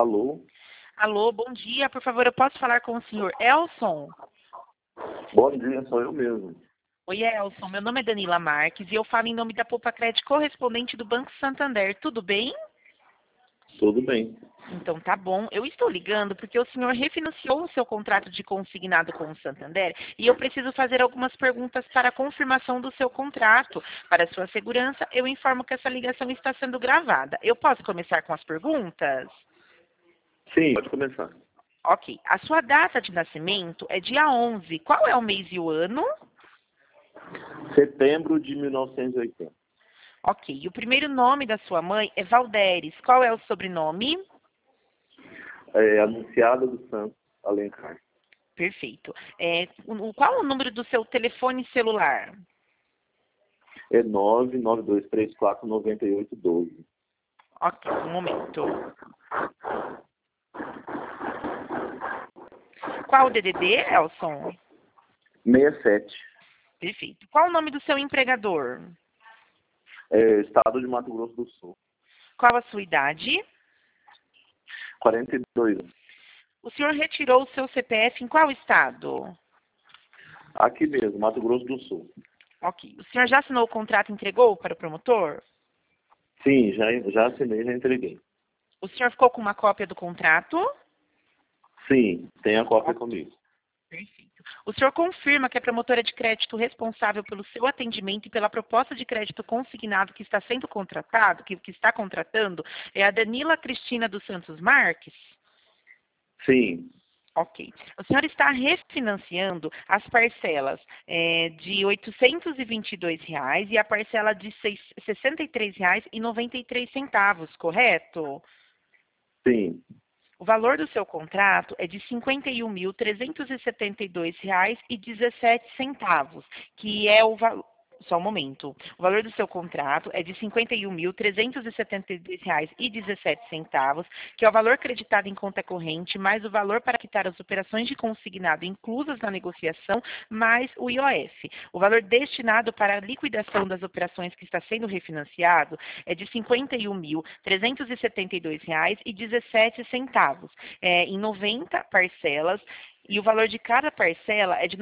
Alô? Alô, bom dia. Por favor, eu posso falar com o senhor Elson? Bom dia, sou eu mesmo. Oi, Elson. Meu nome é Danila Marques e eu falo em nome da Poupa Crédito correspondente do Banco Santander. Tudo bem? Tudo bem. Então tá bom. Eu estou ligando porque o senhor refinanciou o seu contrato de consignado com o Santander e eu preciso fazer algumas perguntas para a confirmação do seu contrato. Para sua segurança, eu informo que essa ligação está sendo gravada. Eu posso começar com as perguntas? Sim, pode começar. Ok. A sua data de nascimento é dia 11. Qual é o mês e o ano? Setembro de 1980. Ok. E o primeiro nome da sua mãe é Valderes. Qual é o sobrenome? Anunciada do Santos Alencar. Perfeito. Qual o número do seu telefone celular? É 992349812. Ok, um momento. Qual o DDD, Elson? 67. Perfeito. Qual o nome do seu empregador? Estado de Mato Grosso do Sul. Qual a sua idade? 42 anos. O senhor retirou o seu CPF em qual estado? Aqui mesmo, Mato Grosso do Sul. Ok. O senhor já assinou o contrato e entregou para o promotor? Sim, já assinei, já entreguei. O senhor ficou com uma cópia do contrato? Sim, tem a cópia comigo. Perfeito. O senhor confirma que a promotora de crédito responsável pelo seu atendimento e pela proposta de crédito consignado que está sendo contratado, que está contratando, é a Danila Cristina dos Santos Marques? Sim, Ok. O senhor está refinanciando as parcelas de R$ 822 e a parcela de R$ 63,93, correto? sim, O valor do seu contrato é de R$ 51.372,17, que é o valor. Só um momento. O valor do seu contrato é de R$ 51.372,17, que é o valor creditado em conta corrente, mais o valor para quitar as operações de consignado inclusas na negociação, mais o IOF. O valor destinado para a liquidação das operações que está sendo refinanciado é de R$ 51.372,17, em 90 parcelas, e o valor de cada parcela é de R$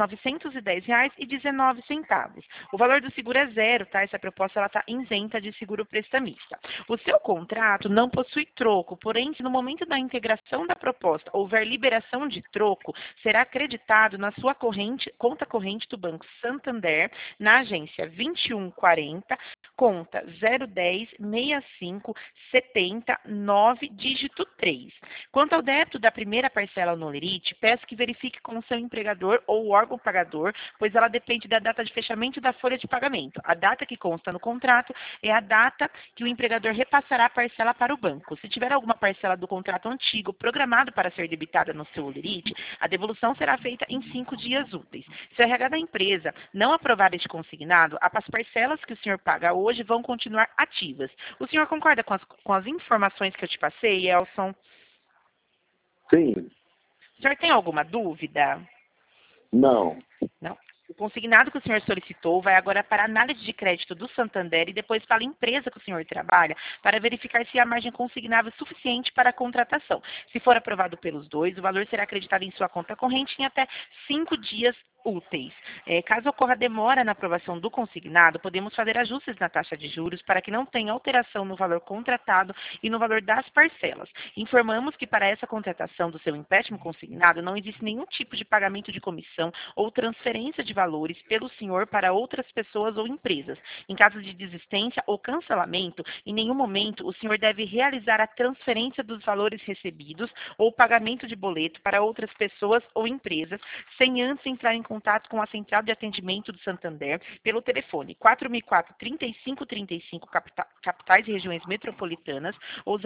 910,19. O valor do seguro é zero, tá? Essa proposta está isenta de seguro prestamista. O seu contrato não possui troco, porém, se no momento da integração da proposta houver liberação de troco, será acreditado na sua conta corrente do Banco Santander, na agência 2140, conta 010 65 70 9, dígito 3. Quanto ao débito da primeira parcela no Lerite, peço que verifique com o seu empregador ou órgão pagador, pois ela depende da data de fechamento da folha de pagamento. A data que consta no contrato é a data que o empregador repassará a parcela para o banco. Se tiver alguma parcela do contrato antigo programado para ser debitada no seu Lerite, a devolução será feita em 5 dias úteis. Se a RH da empresa não aprovar este consignado, as parcelas que o senhor paga hoje vão continuar ativas. O senhor concorda com as informações que eu te passei, Elson? sim. O senhor tem alguma dúvida? Não. Não. O consignado que o senhor solicitou vai agora para a análise de crédito do Santander e depois para a empresa que o senhor trabalha para verificar se há margem consignável suficiente para a contratação. Se for aprovado pelos dois, o valor será acreditado em sua conta corrente em até 5 dias úteis. Caso ocorra demora na aprovação do consignado, podemos fazer ajustes na taxa de juros para que não tenha alteração no valor contratado e no valor das parcelas. Informamos que para essa contratação do seu empréstimo consignado não existe nenhum tipo de pagamento de comissão ou transferência de valores pelo senhor para outras pessoas ou empresas. Em caso de desistência ou cancelamento, em nenhum momento o senhor deve realizar a transferência dos valores recebidos ou pagamento de boleto para outras pessoas ou empresas, sem antes entrar em contato com a Central de Atendimento do Santander pelo telefone 4004-3535, capitais e regiões metropolitanas, ou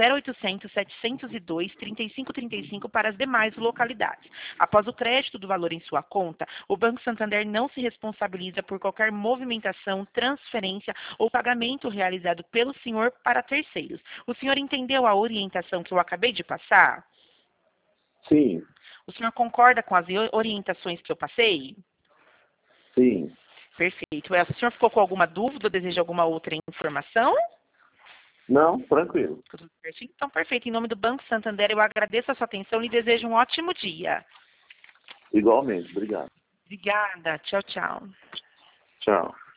0800-702-3535 para as demais localidades. Após o crédito do valor em sua conta, o Banco Santander não se responsabiliza por qualquer movimentação, transferência ou pagamento realizado pelo senhor para terceiros. O senhor entendeu a orientação que eu acabei de passar? Sim. O senhor concorda com as orientações que eu passei? Sim. Perfeito. O senhor ficou com alguma dúvida ou deseja alguma outra informação? Não, tranquilo. Tudo certinho? Então, perfeito. Em nome do Banco Santander, eu agradeço a sua atenção e desejo um ótimo dia. Igualmente, obrigado. Obrigada. Tchau, tchau. Tchau.